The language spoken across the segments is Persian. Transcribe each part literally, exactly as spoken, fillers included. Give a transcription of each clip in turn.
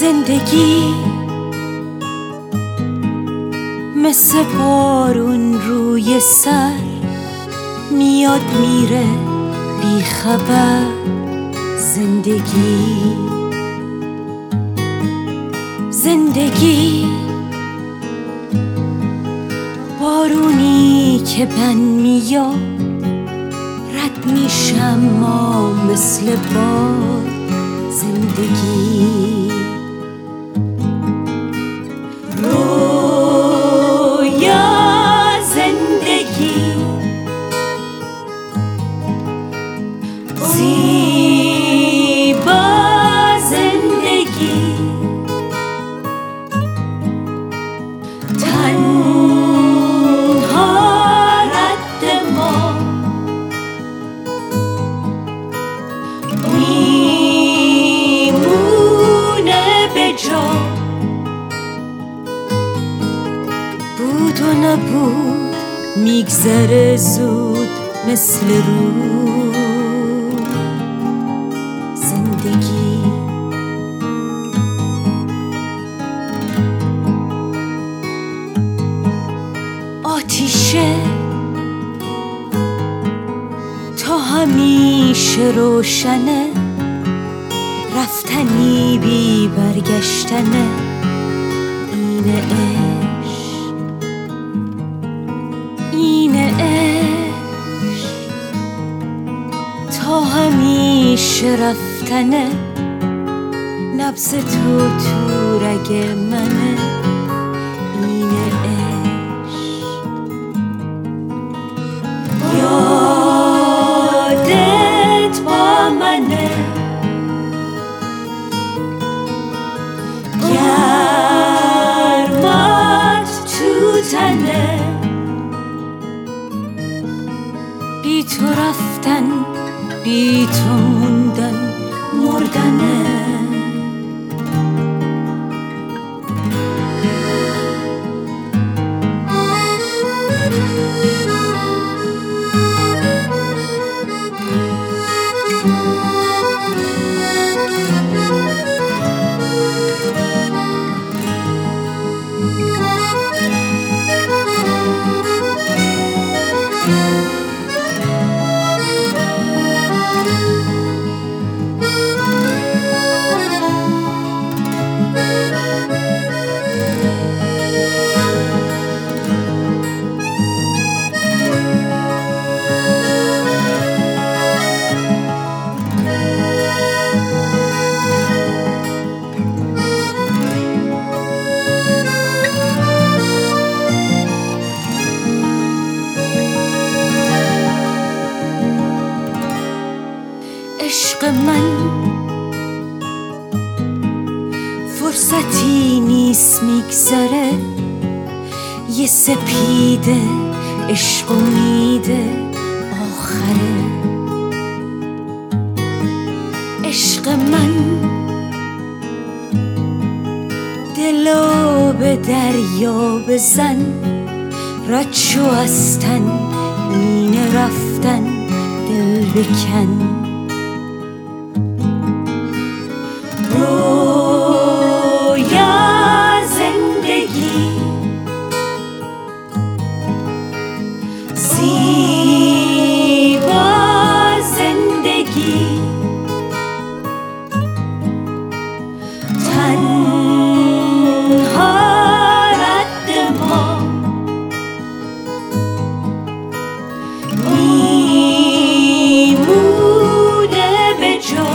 زندگی مثل بارون روی سر میاد میره بی خبر. زندگی زندگی بارونی که من میاد رد میشم ما مثل باد. زندگی رویا زندگی زیبا زندگی تنها رد ما میمونه به جا. بود و نبود میگذره زود مثل رود. زندگی آتیشه تا همیشه روشنه، رفتنی بی برگشتنه. اینه عشق اینه عشق تا همیشه رفتنه. نبض تو تو رگ منه. اینه عشق یادت با منه. گرمات تو تنه. بی تو رفتن بی تو موندن مردنه. عشق من فرصتی نیست میگذره. یه سپیده عشق امیده آخره. عشق من دلو به دریا بزن. رد شو از تن اینه رفتن دل بکن. رویا زندگی زیبا زندگی تنها رد ما میمونه به جا.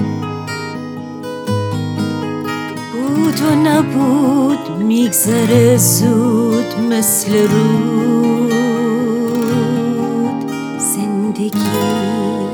بود و نبود میگذره زود مثل رود. زندگی